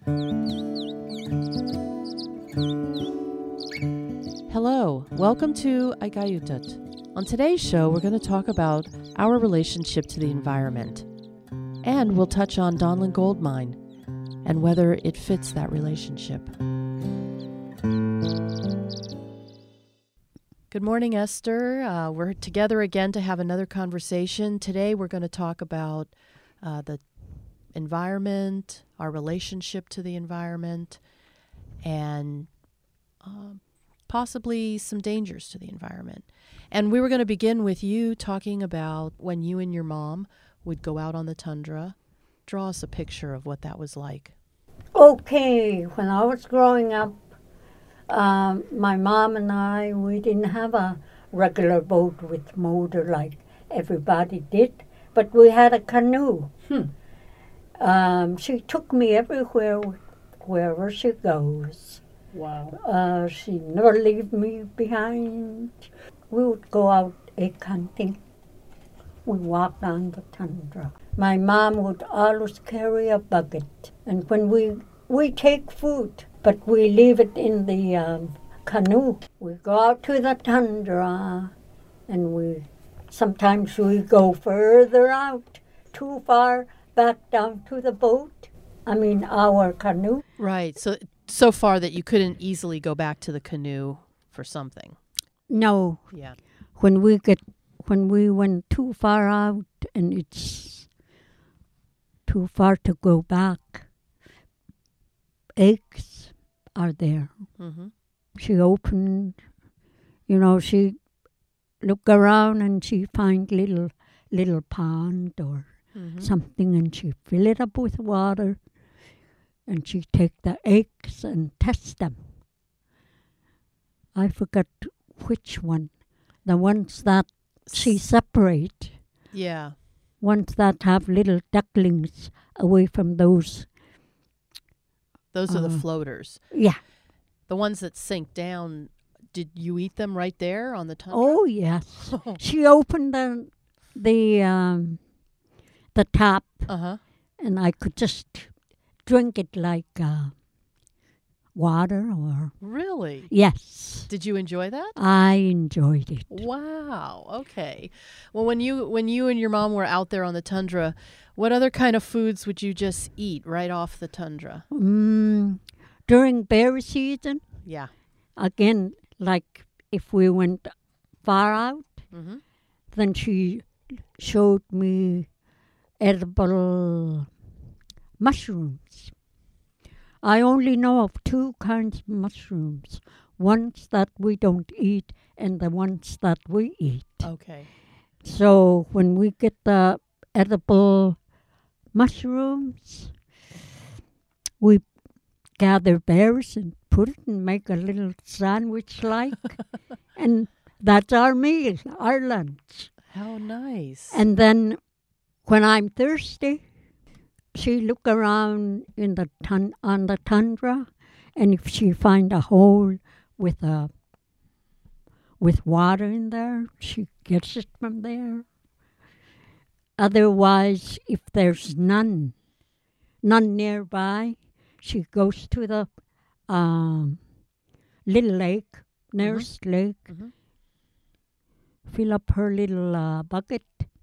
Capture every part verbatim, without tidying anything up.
Hello, welcome to Aigayutat. On today's show, we're going to talk about our relationship to the environment. And we'll touch on Donlin Gold Mine and whether it fits that relationship. Good morning, Esther. Uh, we're together again to have another conversation. Today we're going to talk about uh, the environment, our relationship to the environment, and uh, possibly some dangers to the environment. And we were going to begin with you talking about when you and your mom would go out on the tundra. Draw us a picture of what that was like. Okay, when I was growing up, um, my mom and I, we didn't have a regular boat with motor like everybody did, but we had a canoe. Hmm. Um, she took me everywhere, wherever she goes. Wow. Uh, she never leave me behind. We would go out egg hunting. We walked on the tundra. My mom would always carry a bucket. And when we we take food, but we leave it in the um, canoe. We go out to the tundra, and we sometimes we go further out, too far back down to the boat. I mean, our canoe. Right. So so far that you couldn't easily go back to the canoe for something. No. Yeah. When we get when we went too far out and it's too far to go back, eggs are there. Mm-hmm. She opened, you know, she look around and she find little little pond or Mm-hmm. something, and she fill it up with water, and she take the eggs and test them. I forgot which one. The ones that she separate. Yeah. Ones that have little ducklings away from those. Those are the Uh, floaters. Yeah. The ones that sink down, did you eat them right there on the tundra? Oh, yes. She opened the, the, um, the tap, Uh-huh. and I could just drink it like uh, water or... Really? Yes. Did you enjoy that? I enjoyed it. Wow. Okay. Well, when you when you and your mom were out there on the tundra, what other kind of foods would you just eat right off the tundra? Mm, during berry season, Yeah. again, like if we went far out, Mm-hmm. then she showed me edible mushrooms. I only know of two kinds of mushrooms. Ones that we don't eat and the ones that we eat. Okay. So when we get the edible mushrooms, we gather berries and put it and make a little sandwich like. And that's our meal, our lunch. How nice. And then when I'm thirsty, she look around in the tun- on the tundra, and if she find a hole with a with water in there, she gets it from there. Otherwise, if there's none, none nearby, she goes to the um, little lake, nearest lake, Mhm. fill up her little uh, bucket.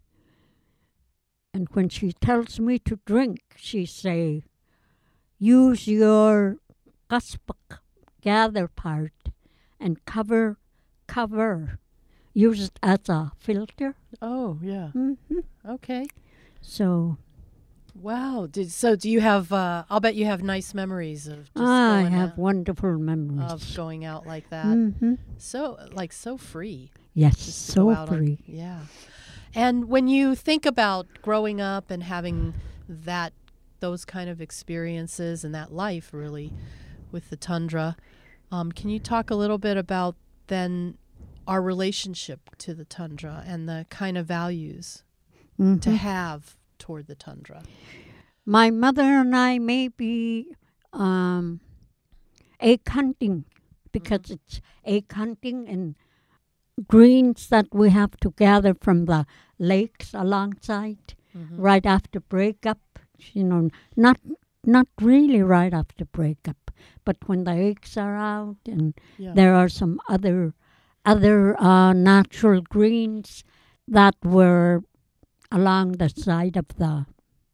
And when she tells me to drink, she say, use your kaspak, gather part, and cover, cover. Use it as a filter. Oh, yeah. Mm-hmm. Okay. So Wow. Did so do you have uh I'll bet you have nice memories of just I going have out, wonderful memories. of going out like that. Mm-hmm. So like so free. Yes, Just to so go out on- free. yeah. And when you think about growing up and having that, those kind of experiences and that life really with the tundra, um, can you talk a little bit about then our relationship to the tundra and the kind of values Mhm. to have toward the tundra? My mother and I may be um, egg hunting because Mhm. it's egg hunting and greens that we have to gather from the lakes alongside Mhm. right after breakup. You know, not not really right after breakup, but when the eggs are out and Yeah. there are some other other uh, natural greens that were along the side of the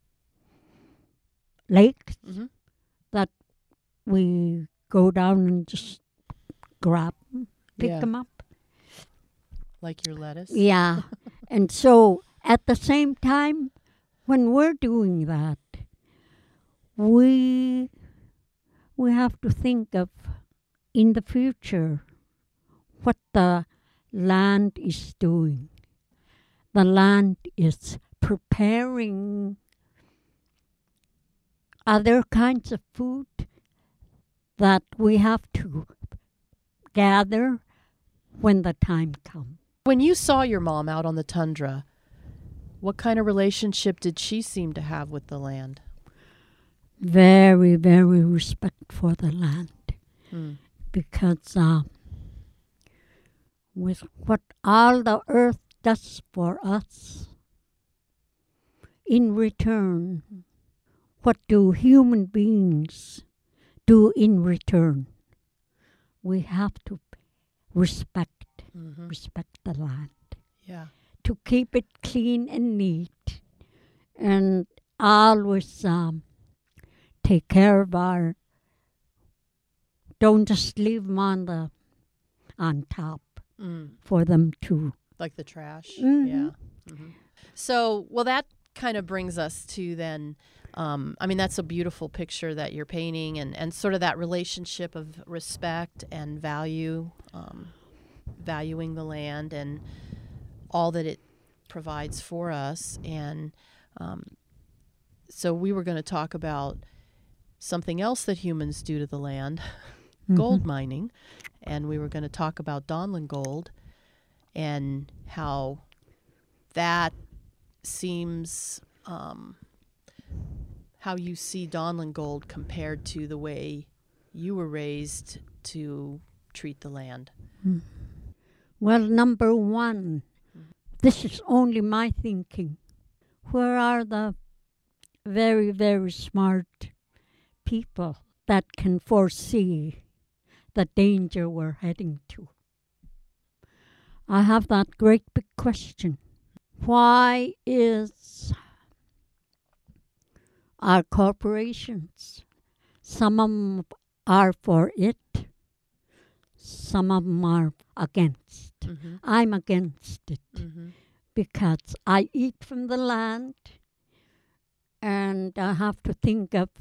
lake Mhm. that we go down and just grab 'em, pick Yeah. them up. Like your lettuce. Yeah. And so at the same time, when we're doing that, we we have to think of in the future what the land is doing. The land is preparing other kinds of food that we have to gather when the time comes. When you saw your mom out on the tundra, what kind of relationship did she seem to have with the land? Very, very respect for the land. Mm. Because uh, with what all the earth does for us, in return, what do human beings do in return? We have to respect, Mm-hmm. respect the land, Yeah. to keep it clean and neat, and always um, take care of our. Don't just leave them on the on top Mm. for them to. Like the trash. Mhm. Yeah. Hmm. So, well, that kind of brings us to then, um, I mean, that's a beautiful picture that you're painting, and, and sort of that relationship of respect and value, um, valuing the land and all that it provides for us. And um, so we were going to talk about something else that humans do to the land, gold mining. And we were going to talk about Donlin Gold and how that seems, um, how you see Donlin Gold compared to the way you were raised to treat the land. Well, number one, this is only my thinking. Where are the very, very smart people that can foresee the danger we're heading to? I have that great big question. Why is our corporations, some of them are for it, some of them are against. Mm-hmm. I'm against it Mm-hmm. because I eat from the land and I have to think of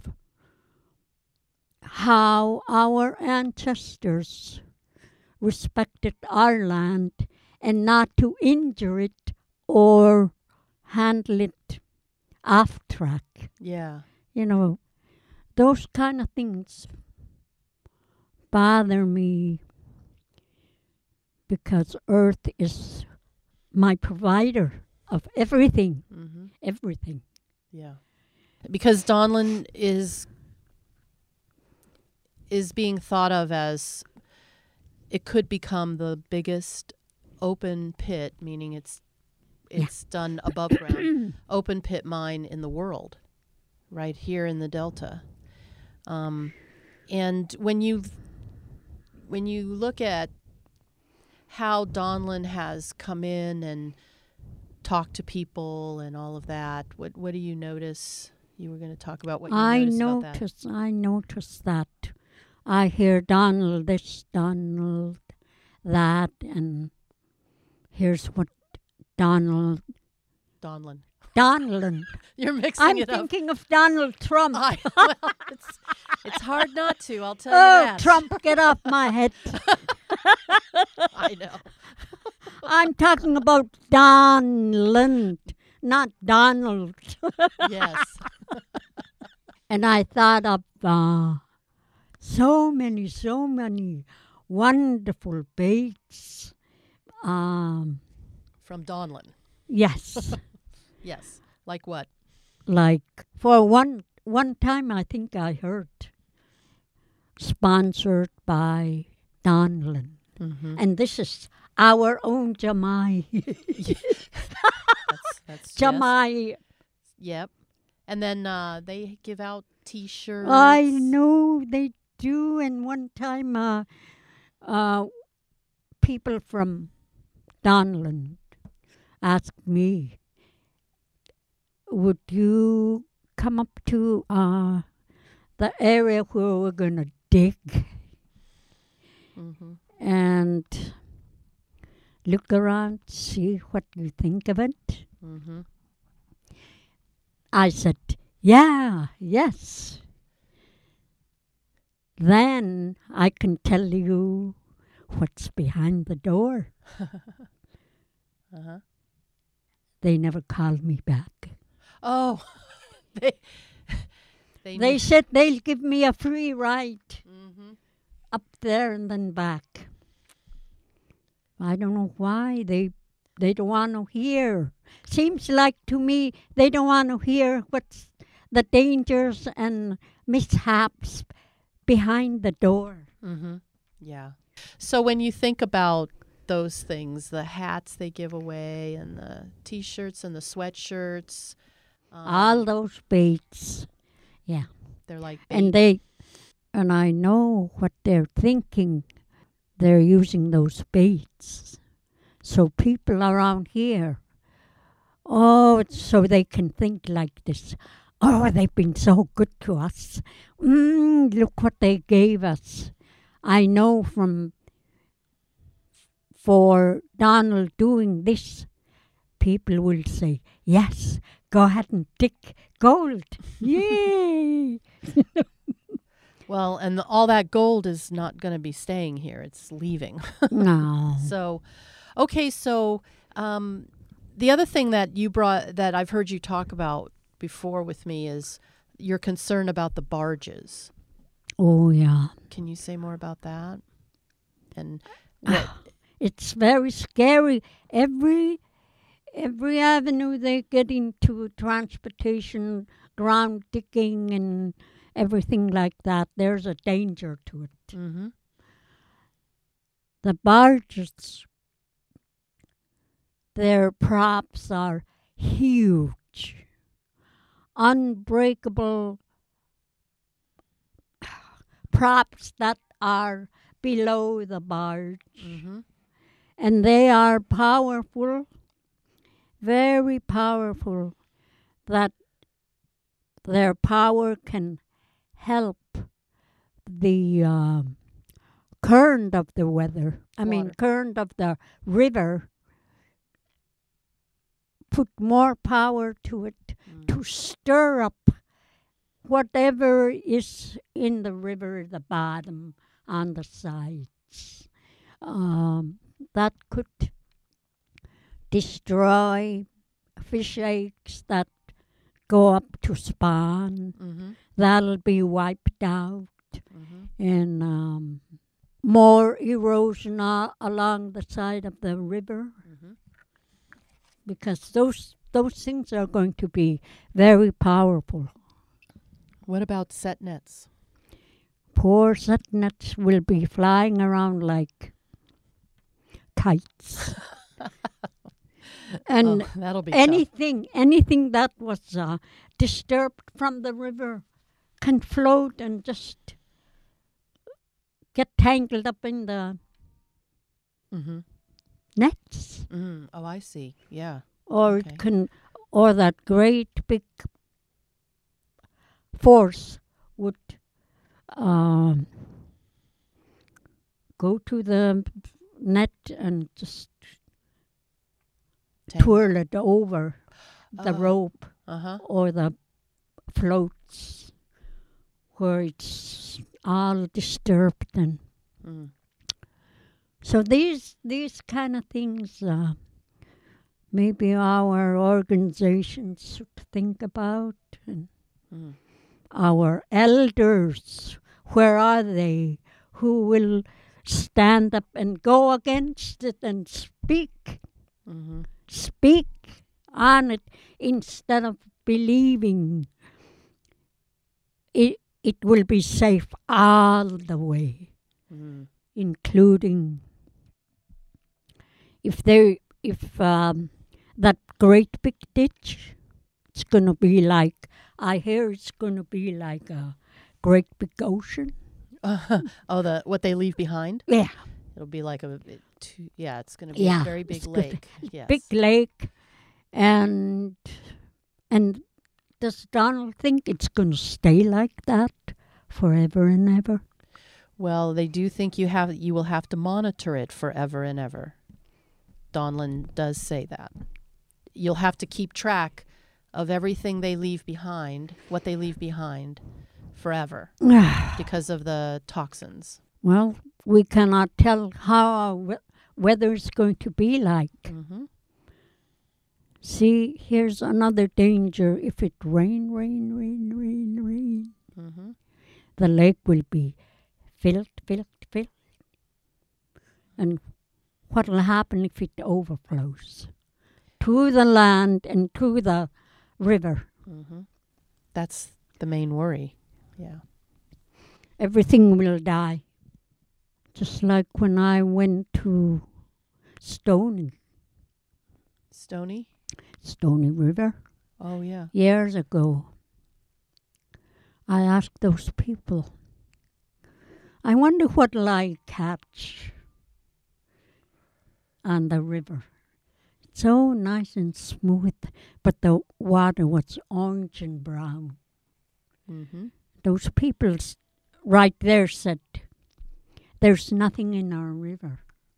how our ancestors respected our land and not to injure it or handle it off track. Yeah. You know, those kind of things bother me because Earth is my provider of everything, Mm-hmm. everything. Yeah. Because Donlin is is being thought of as it could become the biggest open pit, meaning it's it's done above ground, open pit mine in the world, right here in the Delta. Um, and when you when you look at how Donlin has come in and talked to people and all of that, what what do you notice? You were going to talk about what you I noticed about that. notice, I notice that. I hear Donald this, Donald that, and here's what Donald, Donlin. Donald. You're mixing I'm it up. thinking of Donald Trump. I, well, it's, it's hard not to, I'll tell Oh, you that. Trump, get off my head. I know. I'm talking about Donald, not Donald. Yes. And I thought of uh, so many, so many wonderful baits. Um, From Donlin. yes. Yes. Like what? Like for one one time I think I heard sponsored by Donlin. Mm-hmm. And this is our own Jamai. That's, that's yes. Jamai. Yep. And then uh, they give out T-shirts. I know they do. And one time, uh, uh, people from Donland asked me, would you come up to uh, the area where we're going to dig Mm-hmm. and look around, see what you think of it? Mm-hmm. I said, yeah, yes. Then I can tell you what's behind the door. Uh-huh. They never called me back. Oh, they they, They knew- said they'll give me a free ride Mhm. up there and then back. I don't know why they they don't want to hear. Seems like to me they don't want to hear what's the dangers and mishaps behind the door. Mm-hmm. Yeah. So when you think about those things, the hats they give away and the T-shirts and the sweatshirts, um, All those baits. they're like And bait. they and I know what they're thinking. They're using those baits. So people around here, oh, it's so they can think like this. Oh, they've been so good to us. Mm, look what they gave us. I know from for Donald doing this, people will say, yes, go ahead and dig gold. Yay! Well, and the, all that gold is not going to be staying here; it's leaving. No. So, okay, so um, the other thing that you brought that I've heard you talk about before with me is your concern about the barges. Oh, yeah. Can you say more about that? And what? It's very scary. Every every avenue they get into, transportation, ground digging, and everything like that, there's a danger to it. Mm-hmm. The barges, their props are huge, unbreakable props that are below the barge. Mm-hmm. And they are powerful, very powerful, that their power can help the uh, current of the weather, I mean Water. current of the river, put more power to it Mm. to stir up whatever is in the river, the bottom, on the sides. Um, that could destroy fish eggs that go up to spawn. Mm-hmm. That'll be wiped out. Mm-hmm. And um, more erosion a- along the side of the river, Mm-hmm. because those those things are going to be very powerful. What about set nets? Poor set nets will be flying around like kites. And Oh, that'll be tough. anything, anything that was uh, disturbed from the river can float and just get tangled up in the Mm-hmm. nets. Mm-hmm. Oh, I see. Yeah. Or Okay. it can, or that great big force would um, go to the net and just Tangle. twirl it over the Oh. rope Uh-huh. or the floats where it's all disturbed. And Mm. so these these kind of things uh, maybe our organizations should think about, and Mm. our elders, where are they, who will stand up and go against it and speak Mm-hmm. speak on it instead of believing it it will be safe all the way, Mm. including if they if um, that great big ditch, it's going to be like I hear it's going to be like a great big ocean. Oh, the what they leave behind? Yeah. It'll be like a, it, two, yeah, it's going to be Yeah, a very big it's gonna- lake. Yes. Big lake. And and does Donald think it's going to stay like that forever and ever? Well, they do think you have you will have to monitor it forever and ever. Donlin does say that. You'll have to keep track of everything they leave behind, what they leave behind, forever because of the toxins. Well, we cannot tell how our we- weather is going to be like. Mm-hmm. See, here's another danger. If it rain, rain, rain, rain, rain, Mm-hmm. the lake will be filled, filled, filled. And what will happen if it overflows? To the land and to the river. Mm-hmm. That's the main worry. Yeah. Everything will die. Just like when I went to Stony, Stony? Stony River, Oh, yeah. years ago. I asked those people, I wonder what'll I catch on the river. It's so nice and smooth, but the water was orange and brown. Mm-hmm. Those people s- right there said, there's nothing in our river.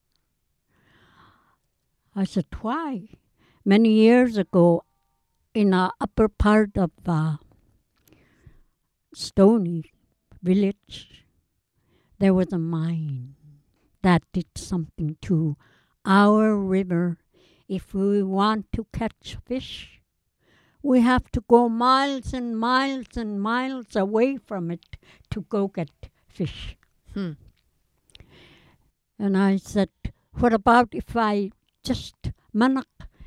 I said, why? Many years ago, in the upper part of uh, Stony village, there was a mine that did something to our river. If we want to catch fish, we have to go miles and miles and miles away from it to go get fish. Hmm. And I said, what about if I just manak?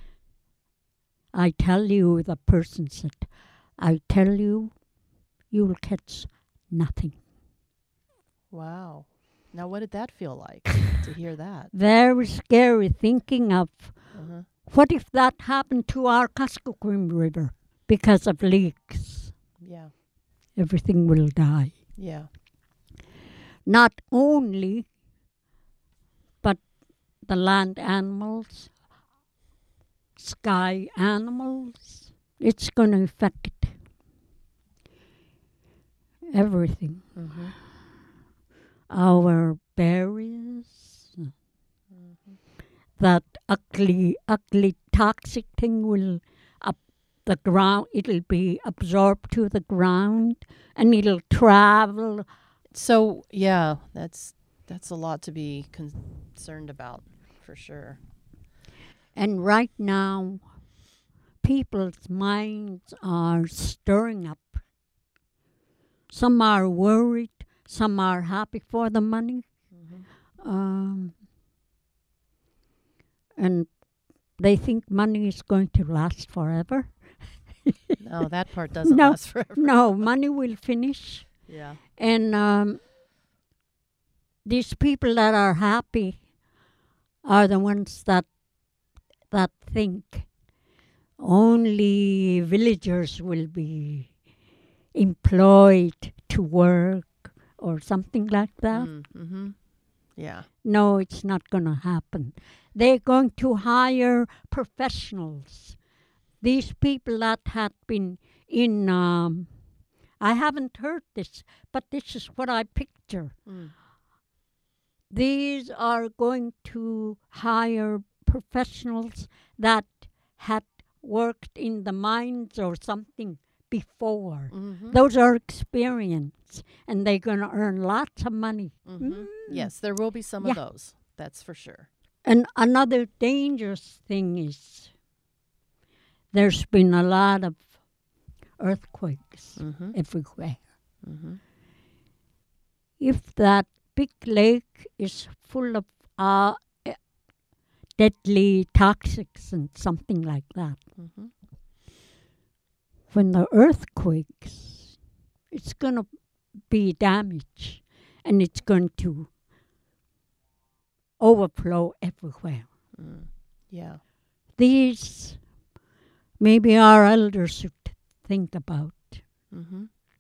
I tell you, the person said, I tell you, you will catch nothing. Wow. Now, what did that feel like to hear that? Very scary thinking of Uh-huh. what if that happened to our Kuskokwim River because of leaks? Yeah. Everything will die. Yeah. Not only, but the land animals, sky animals, it's going to affect everything. Mm-hmm. Our berries, Mm-hmm. that ugly, ugly toxic thing will up the ground, it'll be absorbed to the ground and it'll travel. So, yeah, that's that's a lot to be concerned about, for sure. And right now, people's minds are stirring up. Some are worried, some are happy for the money. Mm-hmm. Um, and they think money is going to last forever. No, that part doesn't No, last forever. No, money will finish. Yeah. And um, these people that are happy are the ones that that think only villagers will be employed to work or something like that. Mm, mm-hmm. Yeah. No, it's not going to happen. They're going to hire professionals. These people that had been in, um, I haven't heard this, but this is what I picture. Mm. These are going to hire professionals that had worked in the mines or something before. Mm-hmm. Those are experience, and they're going to earn lots of money. Mm-hmm. Mm. Yes, there will be some Yeah. of those. That's for sure. And another dangerous thing is there's been a lot of earthquakes Mm-hmm. everywhere. Mm-hmm. If that big lake is full of uh, eh, deadly toxics and something like that, Mm-hmm. when the earthquakes, it's going to be damage and it's going to overflow everywhere. Mm. Yeah. These, maybe our elders should think about. Mm-hmm.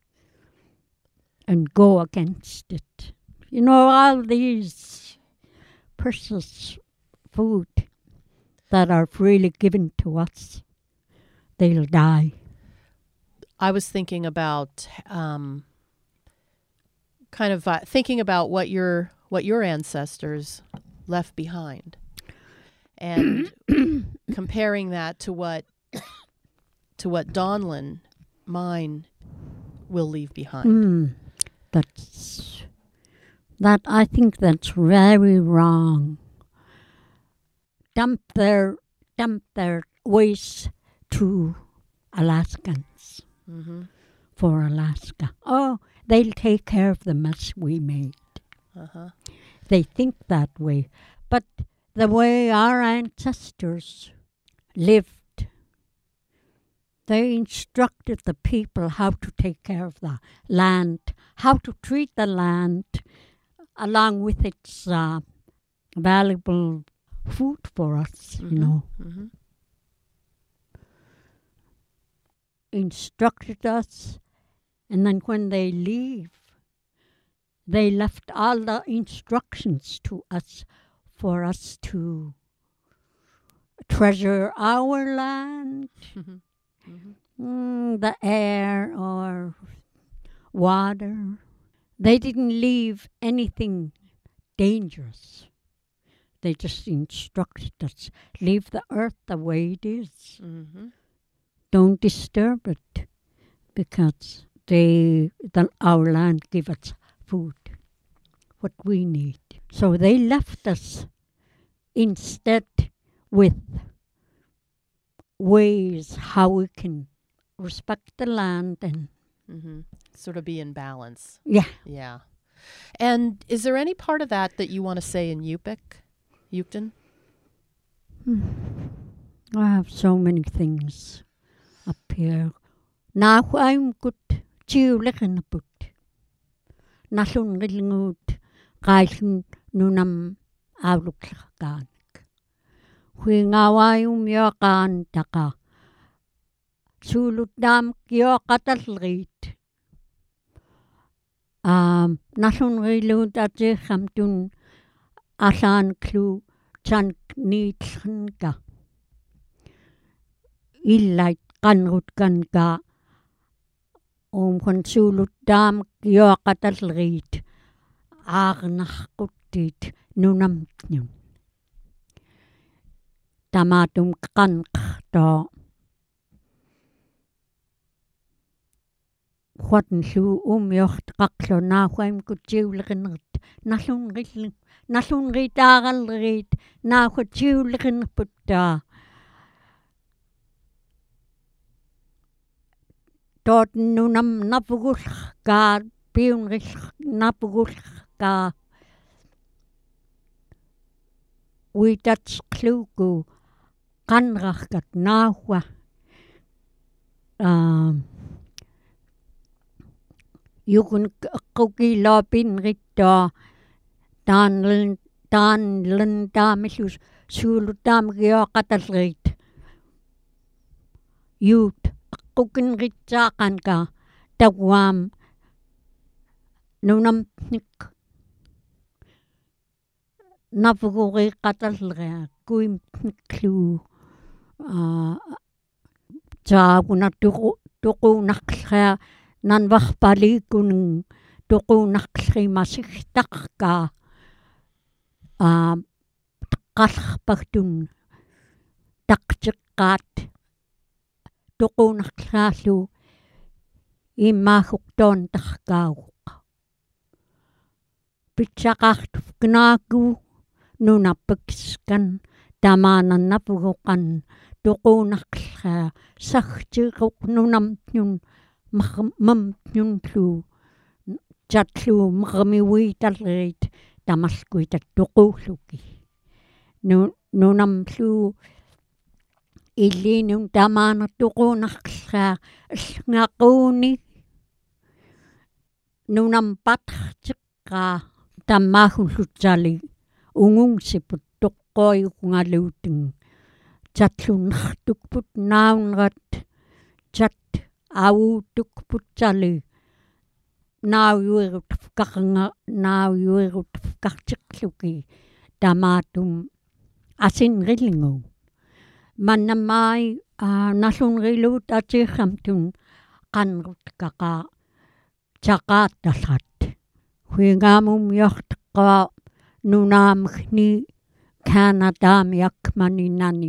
and go against it. You know, all these precious food that are freely given to us, they'll die. I was thinking about um, kind of uh, thinking about what your what your ancestors left behind, and comparing that to what to what Donlin, mine, will leave behind. Mm, that's that. I think that's very wrong. Dump their dump their waste to Alaskans Mm-hmm. for Alaska. Oh, they'll take care of the mess we made. Uh-huh. They think that way, but the way our ancestors lived, they instructed the people how to take care of the land, how to treat the land, along with its uh, valuable food for us, Mm-hmm. you know. Mm-hmm. Instructed us, and then when they leave, they left all the instructions to us for us to treasure our land, Mm-hmm. Mm-hmm. mm, the air or water. They didn't leave anything dangerous. They just instructed us, leave the earth the way it is. Mm-hmm. Don't disturb it, because they, the, our land give us food, what we need. So they left us instead with ways how we can respect the land and Mm-hmm. Sort of be in balance. yeah. Yeah. And is there any part of that that you want to say in Yupik, Yukton? I have so many things up here. Now I'm good. Chiu lekin put. Nasun rilngut kailun nunam aulukkan. Hui ngawai umyokan taka. Sulut dam kyo katalrit. Um, nasun rilut ati hamtun asan klu chan nitlanka. Illait kanrut kanka. Om kon sulut dam kyo katalrit. Agnakkutit nunam nyun. Tamatum kankto. Huatan su umjocht kaklo na huaim kutsiulikinert. Nasun rilin, nasun ritagalrit, na kutsiulikin putta. Tot nunam napugulka, piunris napugulka. Uitats kluku, kanrakat nahua. Um, Yukun kuki lapin rita dan len dan len damisus sulutam gyo katalrit. Yut kukin ritsa kanka tawam nunam nik navuguri katalria kuim niklu ah ja kuna tuku tuku nakra nan wachpali kun tuku nakri masihtakka ah kalpaktun takchikat tuku naklasu imahukton takkaw pitsakat knagu nunapikskan tamanan napugukan tuku nakla sakchikuk nunam nyun mam nyun tlu chatlu mamiwi talrit tamaskuita tukusuki nunam tlu ilinun tamana tuku nakla ngakuni nunam patchika tamahun lutsali ungung siput tukoy ngaluting chatlun tukput naunrat chat autuk putsali nauyuirut fkanga nauyuirut fkartikluki tamatum asinrillingu mannamai nallunrilut atirramtun qanrut kaqa chaqaatallat huingamum yortqa nunaamgni Canadaamiakmaninani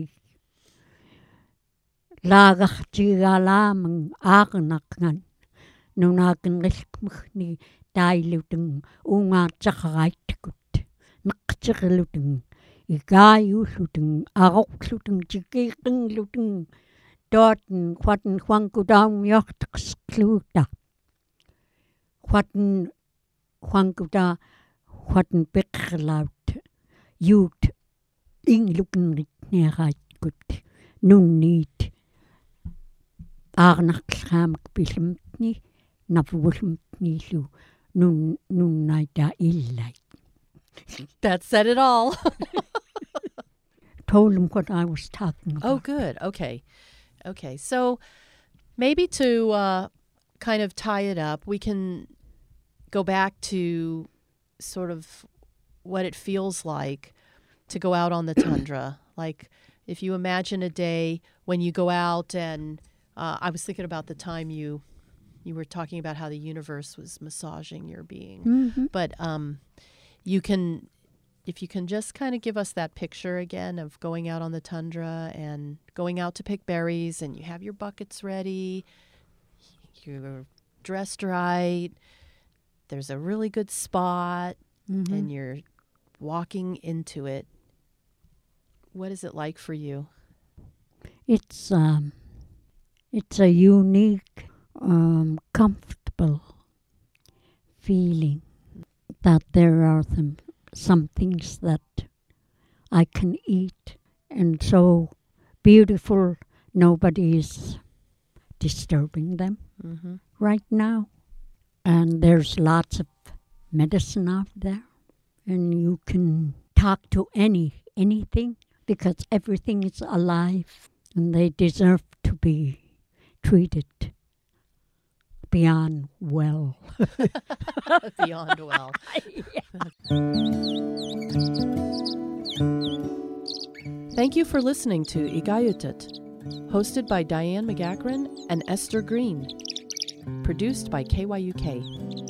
laagartigalaamang aaqnaqngan nunaakinrilkmgni tailuteng ungaataqaraittikut neqtiriluteng igaayulluteng aroqluteng tikiiqingluteng toaten quaten huankudaumyorteqskluuta quaten huankuda quaten piqlaut youth inglukkenritniaraitkut nunniit aarnaqlraamak pillemtni navullemtniillu nun nunnaita illait. That said it all. Told him what I was talking about. Oh, good. Okay. Okay. So maybe to uh, kind of tie it up, we can go back to sort of what it feels like to go out on the tundra. Like if you imagine a day when you go out and uh, I was thinking about the time you you were talking about how the universe was massaging your being. Mm-hmm. But um, you can, if you can just kind of give us that picture again of going out on the tundra and going out to pick berries and you have your buckets ready, you're dressed right, there's a really good spot, Mm-hmm. and you're walking into it. What is it like for you? It's um, it's a unique, um, comfortable feeling that there are some some things that I can eat, and so beautiful. Nobody is disturbing them Mm-hmm. right now, and there's lots of medicine out there, and you can talk to any anything because everything is alive and they deserve to be treated beyond well. Beyond well. Thank you for listening to Igayutit, hosted by Diane McGachran and Esther Green, produced by K Y U K.